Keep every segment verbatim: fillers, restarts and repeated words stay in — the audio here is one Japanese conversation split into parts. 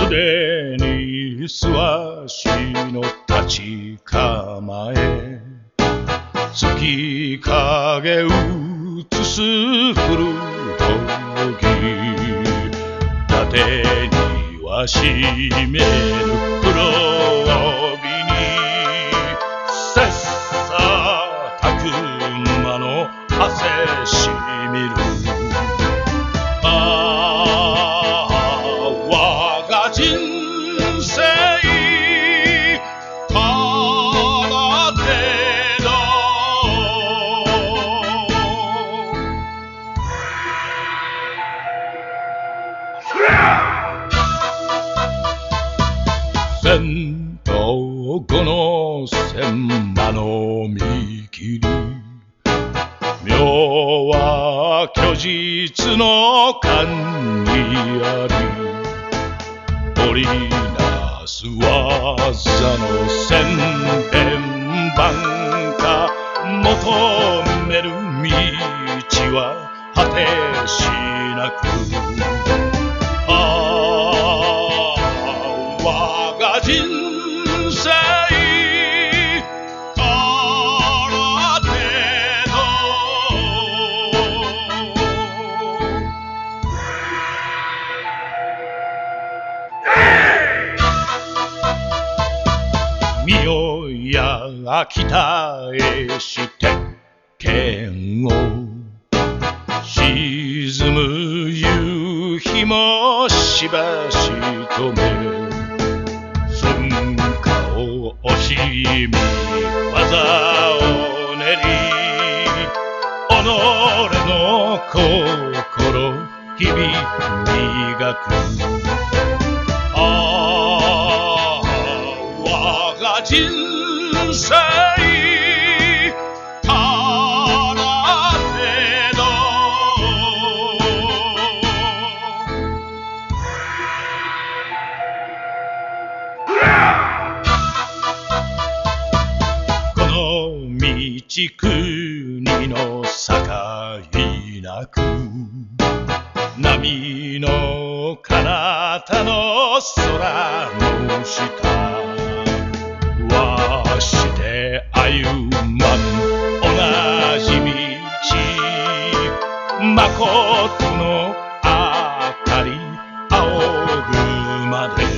腕に素足の立ち構え月影映す古時伊達にはしめる黒帯に切磋琢磨の汗しみるああ我が人生空手だ戦闘後の戦馬の見切り妙は虚実の勘にあり織りなす技の千変万化求める道は果てしなくああ我が人生身をや北へして剣を沈む夕日もしばしとめ寸暇を惜しみ技を練り己の心日々磨くああ我が人生空手だこの道国の境なく波の彼方の空の下わして歩まん同じ道まことの明かり仰ぐまで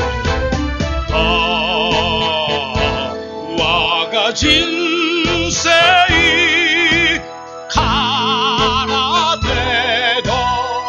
ああ我が人生空手だ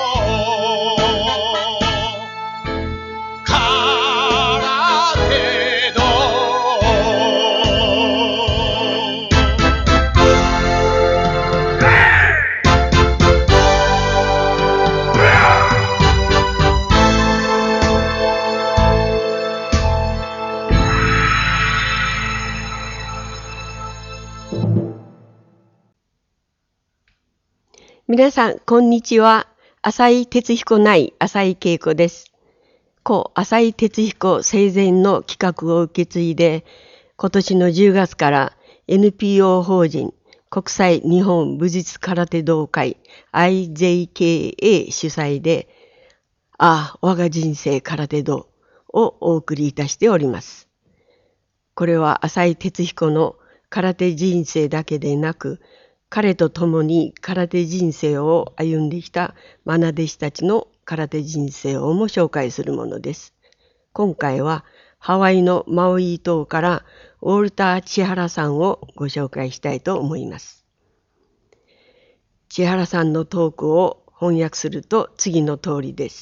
皆さん、こんにちは。浅井哲彦内浅井恵子です。故浅井哲彦生前の企画を受け継いで、今年のじゅうがつから エヌピーオー 法人国際日本武術空手道会 アイジェイケーエー 主催で、ああ、我が人生空手道をお送りいたしております。これは浅井哲彦の空手人生だけでなく、彼と共に空手人生を歩んできた愛弟子たちの空手人生をも紹介するものです。今回はハワイのマウイ島からウォルター千原さんをご紹介したいと思います。千原さんのトークを翻訳すると次の通りです。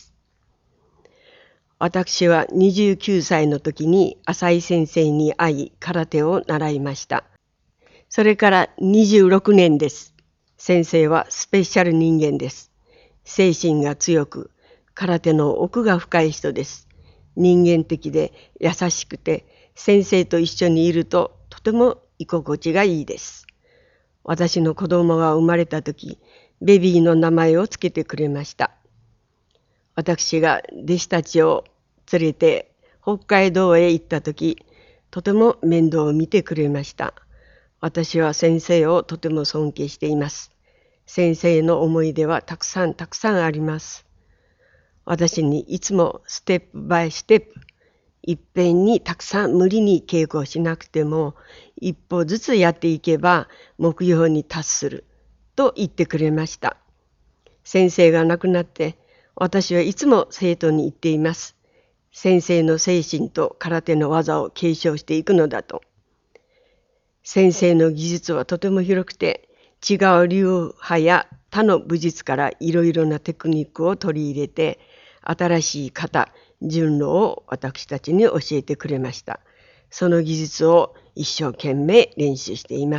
私はにじゅうきゅうさいの時に浅井先生に会い空手を習いました。それからにじゅうろくねんです。先生はスペシャル人間です。精神が強く、空手の奥が深い人です。人間的で優しくて、先生と一緒にいるととても居心地がいいです。私の子供が生まれた時、ベビーの名前をつけてくれました。私が弟子たちを連れて北海道へ行った時、とても面倒を見てくれました。私は先生をとても尊敬しています。先生の思い出はたくさんたくさんあります。 私にいつもステップバイステップ、いっぺんにたくさん無理に稽古をしなくても、一歩ずつやっていけば目標に達すると言ってくれました。先生が亡くなって、私はいつも生徒に言っています。先生の精神と空手の技を継承していくのだと。先生の技術はとても広くて、違う流派や他の武術からいろいろなテクニックを取り入れて、新しい型、順路を私たちに教えてくれました。その技術を一生懸命練習しています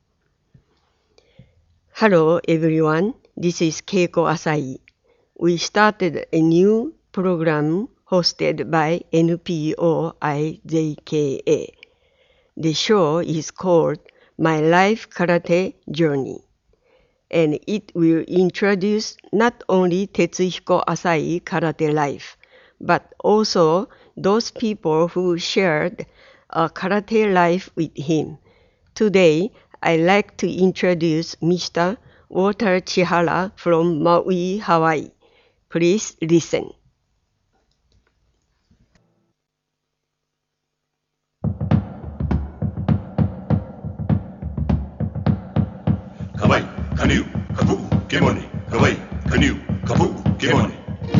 。Hello everyone, this is Keiko Asai. We started a new program hosted by N P O I J K A. The show is called My Life Karate Journey, and it will introduce not only Tetsuhiko Asai karate life, but also those people who shared a karate life with him. Today, I'd like to introduce Mister Walter Chihara from Maui, Hawaii. Please listen. かわいかにゅうかぷけもにかわいかにゅうかぷけもに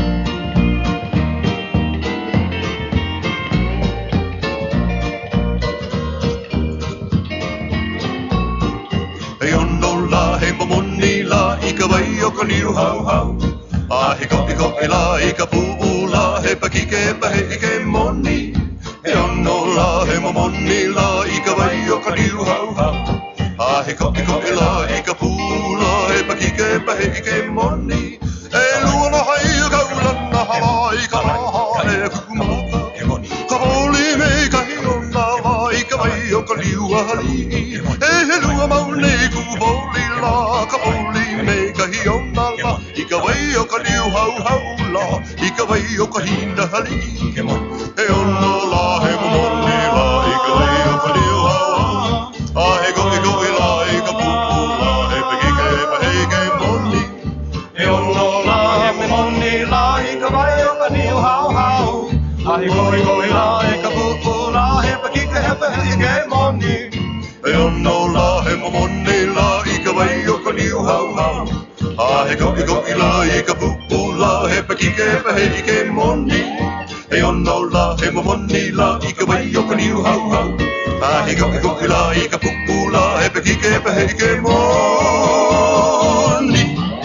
よんどらへももにらいかわいよかにゅうはうはうあへこへこへらいかぷうらへぱきけぱへいけもによんどらへももにらいかわいよかにゅうはうはうAh, he got, he got, he like, he got, pula, he got, he got, he got money. Eh, luona hai, kaulana, hai, kaha, he kumaka. Kaoli me, kahiona, hai, kawai, o kaliuali. Eh, lua maune, kuboli la, kaoli me, kahiona la. I kawai, o kaliu, hau, hau la. I kawai, o kahina hali. Eh, ono la, he momoni la, I kawai, o kaliu, hau, hau. Ah, he go, he go, he like a pula, he pagi ke pahi ke moni. He ono la, he moni la, he ka vai o ka niu hau hau. Ah, he go, he go, he like a pula, he pagi ke pahi ke moni. He ono la, he moni la, he ka vai o ka niu hau hau. Ah, he go, he go, he like a pula, he pagi ke pahi ke moni. He ono la, he moni la, he ka vai o ka niu hau hau. Ah, he go, he go, he like a pula, he pagi ke pahi ke moni.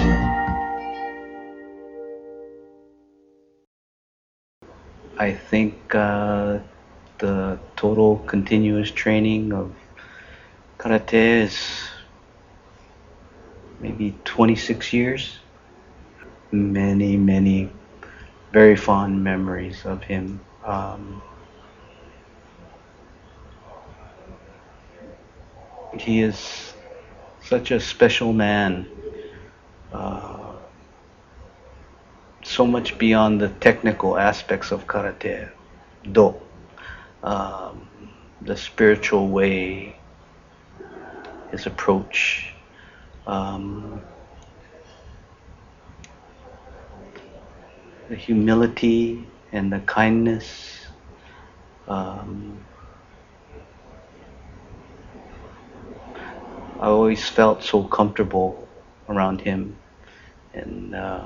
I think uh, the total continuous training of karate is maybe twenty-six years. Many, many very fond memories of him. Um, he is such a special man. Uh, so much beyond the technical aspects of karate, do, um, the spiritual way, his approach, um, the humility and the kindness, um, I always felt so comfortable around him. And uh,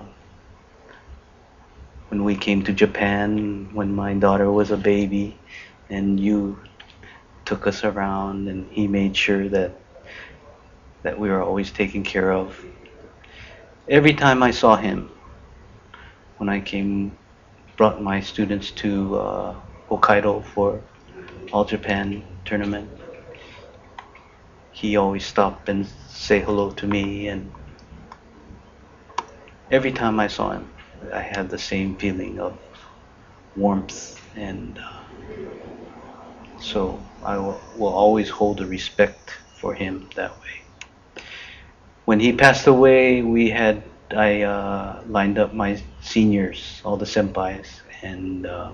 when we came to Japan, when my daughter was a baby, and you took us around, and he made sure that that we were always taken care of. Every time I saw him, when I came, brought my students to uh, Hokkaido for All Japan tournament, he always stopped and say hello to me, and every time I saw him, I had the same feeling of warmth, and uh, so I will, will always hold a respect for him that way. When he passed away, we had I uh, lined up my seniors, all the senpais, and uh,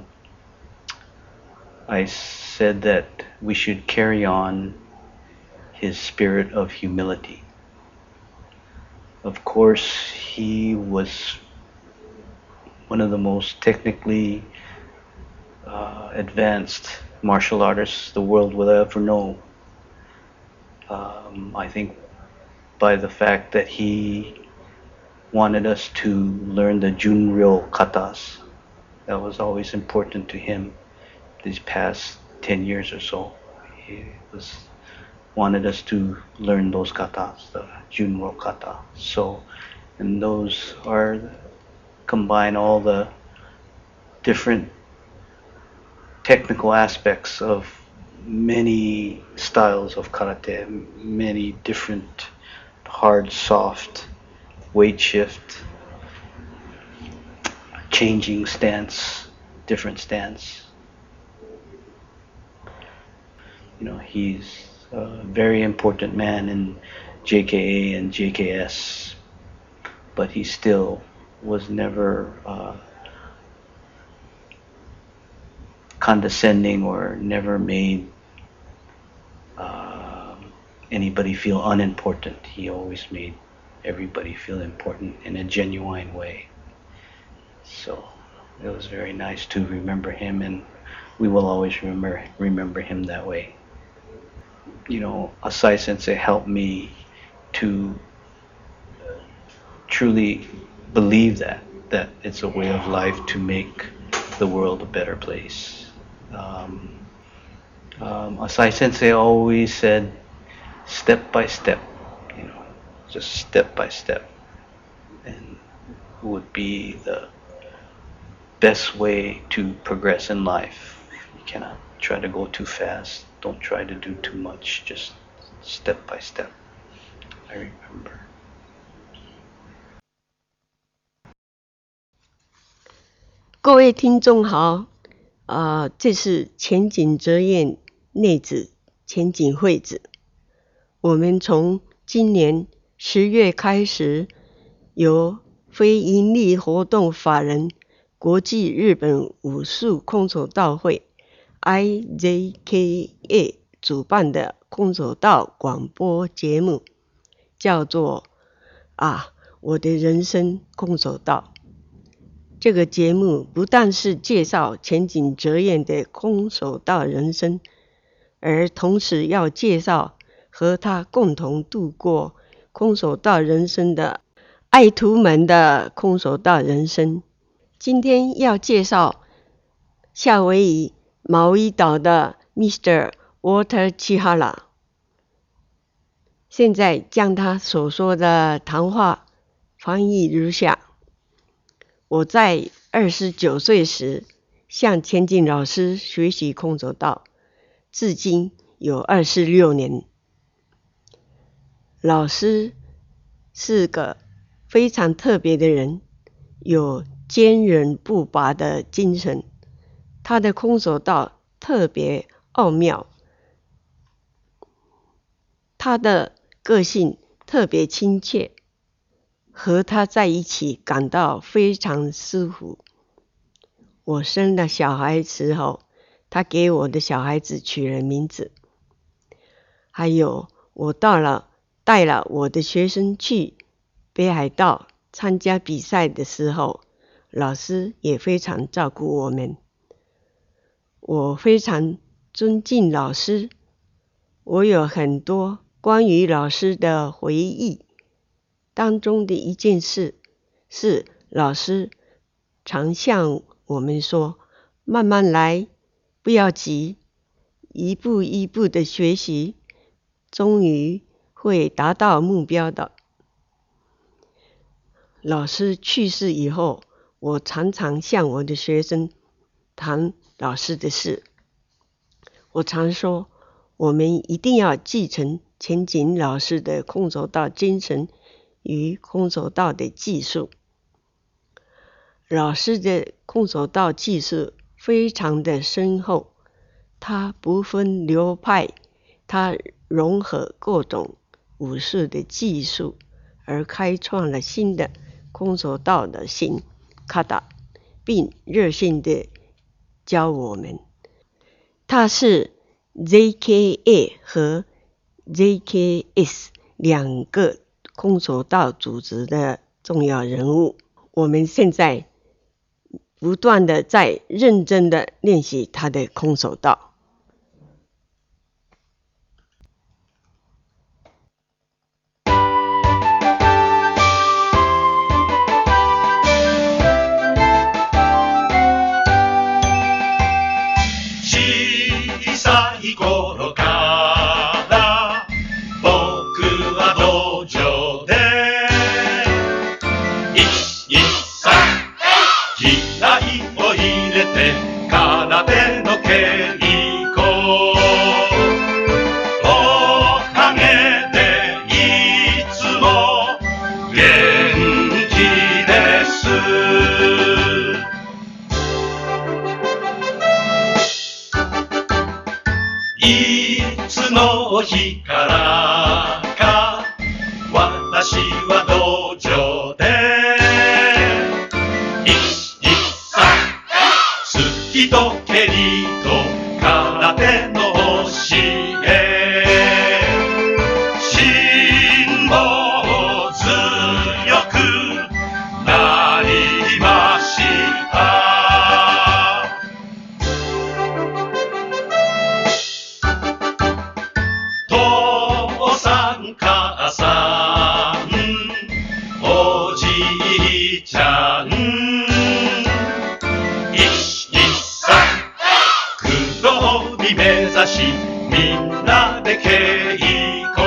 I said that we should carry on his spirit of humility. Of course, he was one of the most technically uh, advanced martial artists the world will ever know. Um, I think by the fact that he wanted us to learn the Junryo katas. That was always important to him these past ten years or so. He was wanted us to learn those katas, the Junryo kata. So, and those are combine all the different technical aspects of many styles of karate, many different hard, soft, weight shift, changing stance, different stance. You know, he's a very important man in J K A and J K S, but he still was never uh, condescending or never made uh, anybody feel unimportant. He always made everybody feel important in a genuine way. So it was very nice to remember him, and we will always remember remember him that way. You know, Asai Sensei helped me to truly believe that that it's a way of life to make the world a better place. Um, um, Asai Sensei always said, step by step, you know, just step by step, and would be the best way to progress in life. You cannot try to go too fast. Don't try to do too much. Just step by step. I remember. 各位听众好，啊、呃，这是前景哲彦内子前景惠子。我们从今年十月开始，由非营利活动法人国际日本武术空手道会 I J K A 主办的空手道广播节目，叫做啊我的人生空手道。这个节目不但是介绍前景哲彦的空手道人生，而同时要介绍和他共同度过空手道人生的爱徒们的空手道人生。今天要介绍夏威夷毛伊岛的 Mister Walter Chihara。现在将他所说的谈话翻译如下：我在二十九岁时向前景老师学习空手道，至今有二十六年。老师是个非常特别的人，有坚韧不拔的精神。他的空手道特别奥妙，他的个性特别亲切，和他在一起感到非常舒服。我生了小孩时候，他给我的小孩子取了名字。还有，我到了带了我的学生去北海道参加比赛的时候，老师也非常照顾我们。我非常尊敬老师，我有很多关于老师的回忆。当中的一件事是，老师常向我们说，慢慢来，不要急，一步一步的学习，终于会达到目标的。老师去世以后，我常常向我的学生谈老师的事。我常说，我们一定要继承前景老师的空手道精神与空手道的技术。老师的空手道技术非常的深厚，他不分流派，他融合各种武术的技术，而开创了新的空手道的新kata，并热心的教我们。他是 J K A 和 J K S 两个空手道组织的重要人物。我们现在不断的在认真的练习他的空手道。 小さい頃から僕は道場でいち、に、さん気合を入れて空手の稽古おかげでいつも元気です。いつの日からか私は道場でいち、に、さん突きと蹴りと空手の教え辛抱強くなりました。父さん母さんおじいちゃんいち、に、さん黒帯目指しみんなで稽古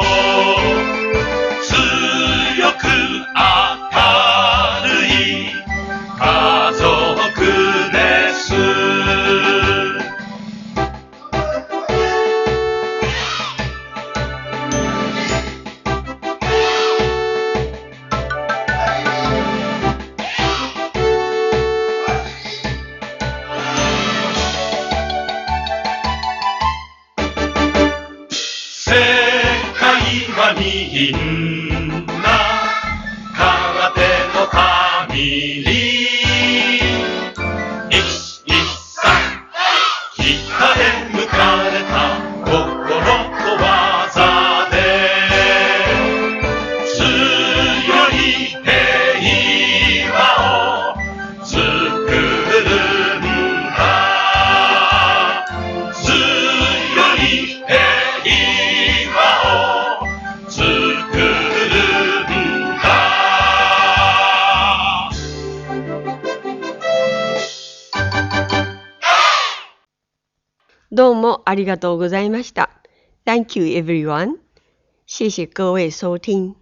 強く明るい家族です。世界はみんな空手のファミリーいち、に、さん北へ向かれた心と技で強い平和を作るんだ。強い平和を作るんだ。 どうもありがとうございました。Thank you everyone. 谢谢各位收听。